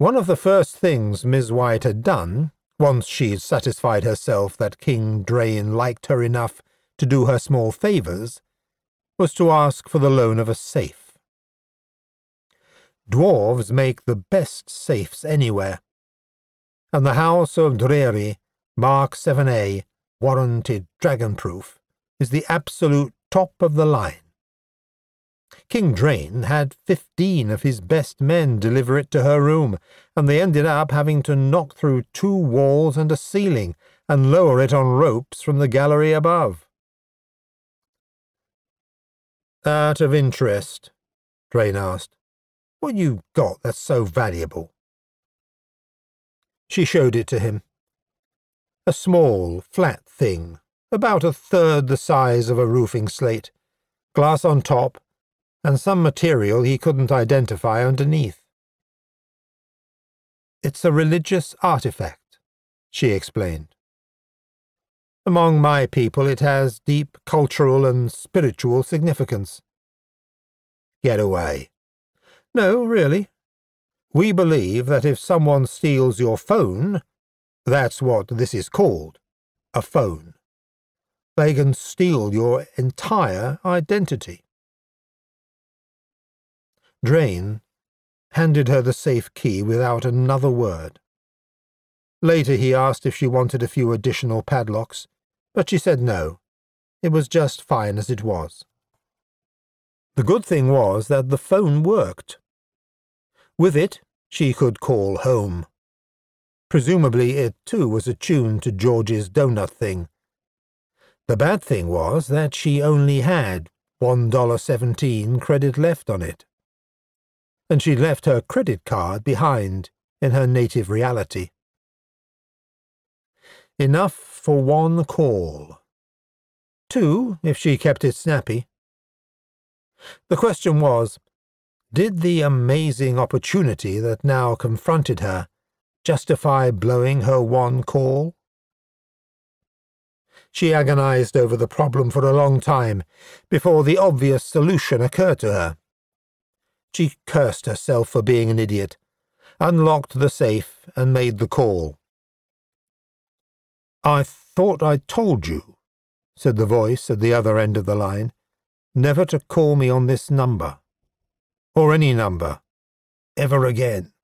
One of the first things Miss White had done, once she'd satisfied herself that King Drain liked her enough to do her small favours, was to ask for the loan of a safe. Dwarves make the best safes anywhere, and the House of Dreary, Mark 7A, warranted dragon-proof, is the absolute top of the line. King Drain had 15 of his best men deliver it to her room, and they ended up having to knock through 2 walls and a ceiling and lower it on ropes from the gallery above. Out of interest, Drain asked, what you got that's so valuable? She showed it to him. A small, flat thing, about 1/3 the size of a roofing slate, glass on top, and some material he couldn't identify underneath. It's a religious artifact, she explained. Among my people it has deep cultural and spiritual significance. Get away. No, really. We believe that if someone steals your phone, that's what this is called, a phone, they can steal your entire identity. Drain handed her the safe key without another word. Later he asked if she wanted a few additional padlocks, but she said no. It was just fine as it was. The good thing was that the phone worked. With it, she could call home. Presumably it, too, was attuned to George's donut thing. The bad thing was that she only had $1.17 credit left on it, and she'd left her credit card behind in her native reality. Enough for 1 call. 2, if she kept it snappy. The question was, did the amazing opportunity that now confronted her justify blowing her 1 call? She agonized over the problem for a long time before the obvious solution occurred to her. She cursed herself for being an idiot, unlocked the safe, and made the call. "I thought I told you," said the voice at the other end of the line, "never to call me on this number, or any number, ever again."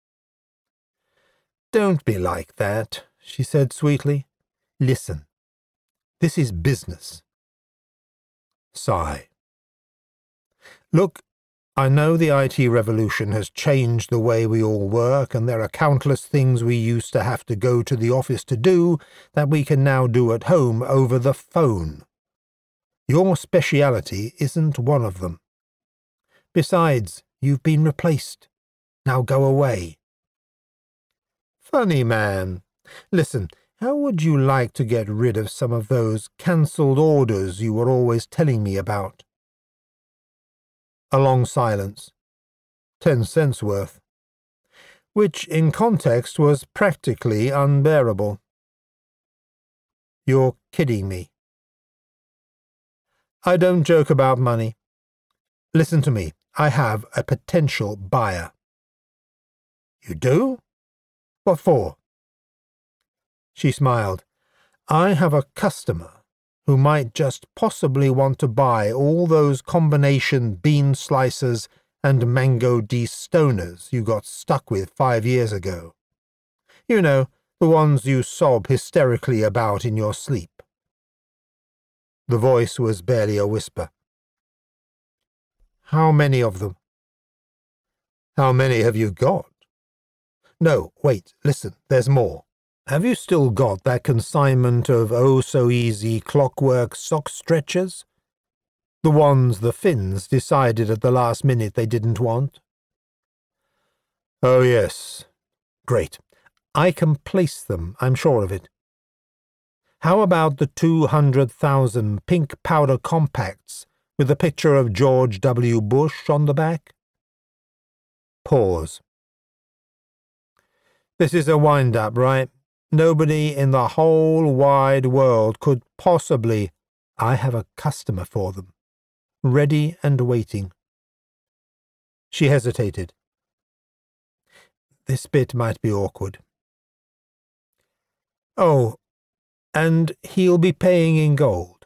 "Don't be like that," she said sweetly. "Listen, this is business." Sigh. "Look, I know the IT revolution has changed the way we all work, and there are countless things we used to have to go to the office to do that we can now do at home over the phone. Your speciality isn't one of them. Besides, you've been replaced. Now go away." "Funny man. Listen, how would you like to get rid of some of those cancelled orders you were always telling me about?" A long silence. 10 cents worth. Which, in context, was practically unbearable. "You're kidding me." "I don't joke about money. Listen to me. I have a potential buyer." "You do? What for?" She smiled. "I have a customer who might just possibly want to buy all those combination bean slicers and mango de-stoners you got stuck with 5 years ago. You know, the ones you sob hysterically about in your sleep." The voice was barely a whisper. "How many of them?" "How many have you got?" "No, wait, listen, there's more. Have you still got that consignment of oh-so-easy clockwork sock stretchers? The ones the Finns decided at the last minute they didn't want?" "Oh, yes." "Great. I can place them, I'm sure of it. How about the 200,000 pink powder compacts with a picture of George W. Bush on the back?" Pause. "This is a wind-up, right? Nobody in the whole wide world could possibly—" "I have a customer for them, ready and waiting." She hesitated. This bit might be awkward. Oh, and he'll be paying in gold.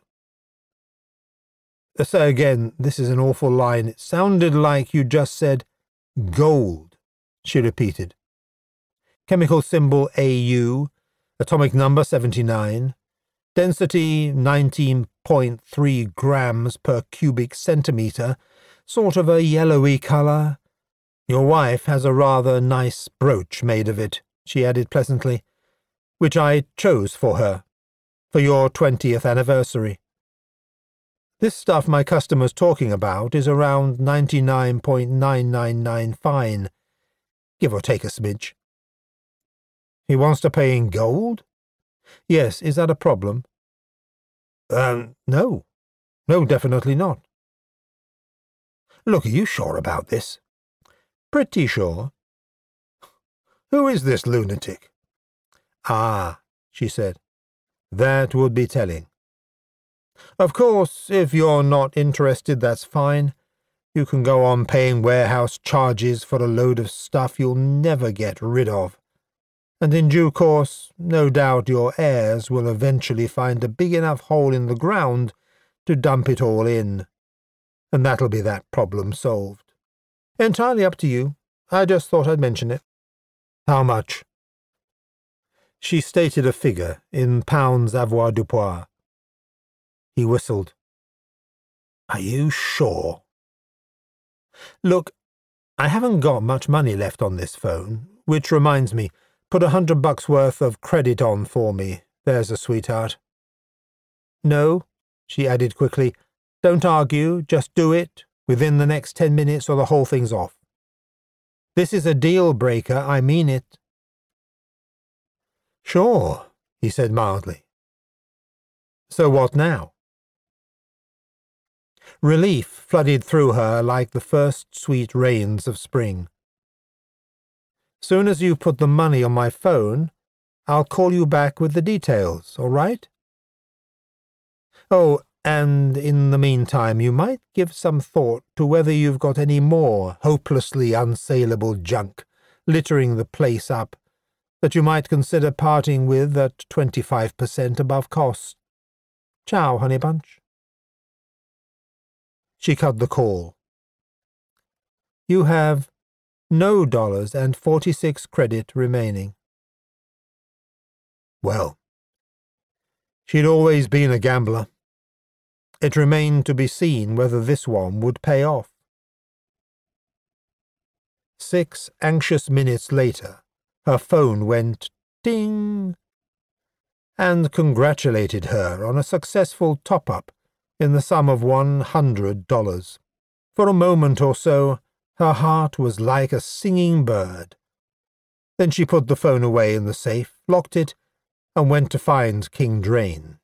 Say again, this is an awful line. It sounded like you just said gold, she repeated. Chemical symbol AU, atomic number 79, density 19.3 grams per cubic centimetre, sort of a yellowy colour. Your wife has a rather nice brooch made of it, she added pleasantly, which I chose for her, for your 20th anniversary. This stuff my customer's talking about is around 99.999 fine, give or take a smidge. He wants to pay in gold? Yes, is that a problem? No. No, definitely not. Look, are you sure about this? Pretty sure. Who is this lunatic? Ah, she said. That would be telling. Of course, if you're not interested, that's fine. You can go on paying warehouse charges for a load of stuff you'll never get rid of. And in due course, no doubt your heirs will eventually find a big enough hole in the ground to dump it all in. And that'll be that problem solved. Entirely up to you. I just thought I'd mention it. How much? She stated a figure in pounds avoirdupois. He whistled. Are you sure? Look, I haven't got much money left on this phone, which reminds me, put $100 worth of credit on for me. There's a sweetheart. No, she added quickly, don't argue, just do it, within the next 10 minutes or the whole thing's off. This is a deal breaker, I mean it. Sure, he said mildly. So what now? Relief flooded through her like the first sweet rains of spring. Soon as you put the money on my phone, I'll call you back with the details, all right? Oh, and in the meantime, you might give some thought to whether you've got any more hopelessly unsaleable junk littering the place up that you might consider parting with at 25% above cost. Ciao, honey bunch. She cut the call. You have no $46 credit remaining. Well, she'd always been a gambler. It remained to be seen whether this one would pay off. 6 anxious minutes later, her phone went ding and congratulated her on a successful top-up in the sum of $100. For a moment or so, her heart was like a singing bird. Then she put the phone away in the safe, locked it, and went to find King Drain.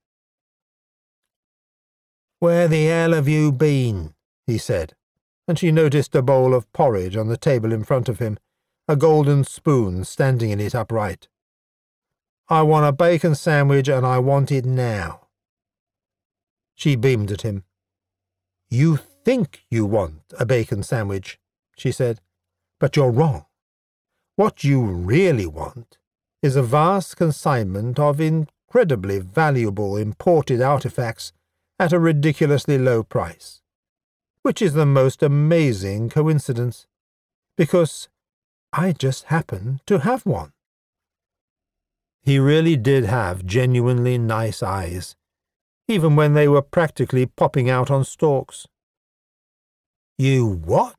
Where the hell have you been? He said, and she noticed a bowl of porridge on the table in front of him, a golden spoon standing in it upright. I want a bacon sandwich and I want it now. She beamed at him. You think you want a bacon sandwich, she said, but you're wrong. What you really want is a vast consignment of incredibly valuable imported artifacts at a ridiculously low price, which is the most amazing coincidence, because I just happen to have one. He really did have genuinely nice eyes, even when they were practically popping out on stalks. You what?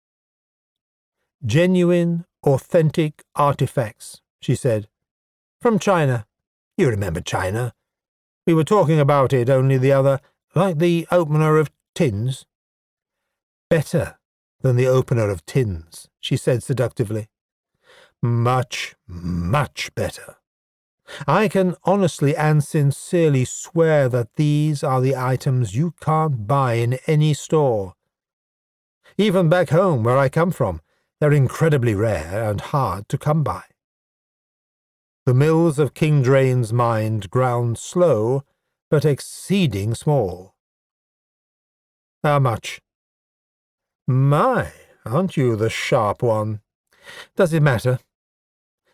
Genuine, authentic artifacts, she said. From China. You remember China. We were talking about it only the other, like the opener of tins. Better than the opener of tins, she said seductively. Much, much better. I can honestly and sincerely swear that these are the items you can't buy in any store. Even back home, where I come from, they're incredibly rare and hard to come by. The mills of King Drain's mind ground slow, but exceeding small. How much? My, aren't you the sharp one? Does it matter?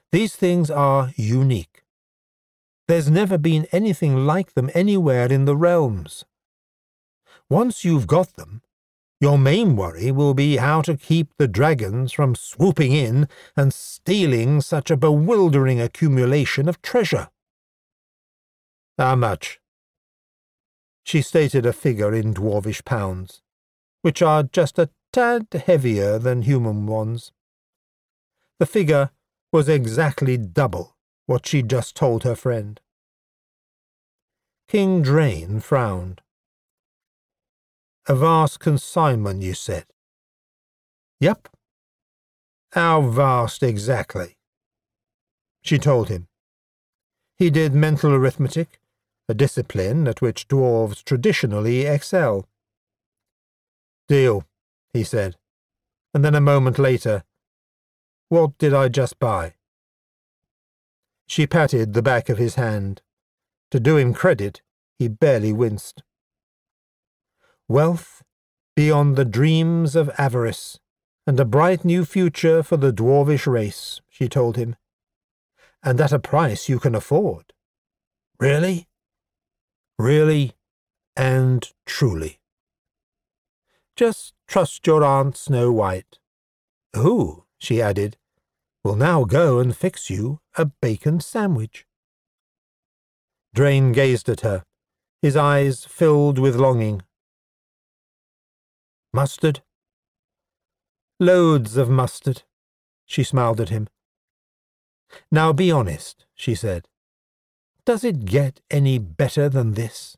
These things are unique. There's never been anything like them anywhere in the realms. Once you've got them, your main worry will be how to keep the dragons from swooping in and stealing such a bewildering accumulation of treasure. How much? She stated a figure in dwarvish pounds, which are just a tad heavier than human ones. The figure was exactly double what she'd just told her friend. King Drain frowned. A vast consignment, you said? Yep. How vast exactly? She told him. He did mental arithmetic, a discipline at which dwarves traditionally excel. Deal, he said, and then a moment later, what did I just buy? She patted the back of his hand. To do him credit, he barely winced. Wealth beyond the dreams of avarice, and a bright new future for the dwarvish race, she told him. And at a price you can afford. Really? Really and truly. Just trust your Aunt Snow White, who, she added, will now go and fix you a bacon sandwich. Drain gazed at her, his eyes filled with longing. Mustard? Loads of mustard, she smiled at him. Now be honest, she said. Does it get any better than this?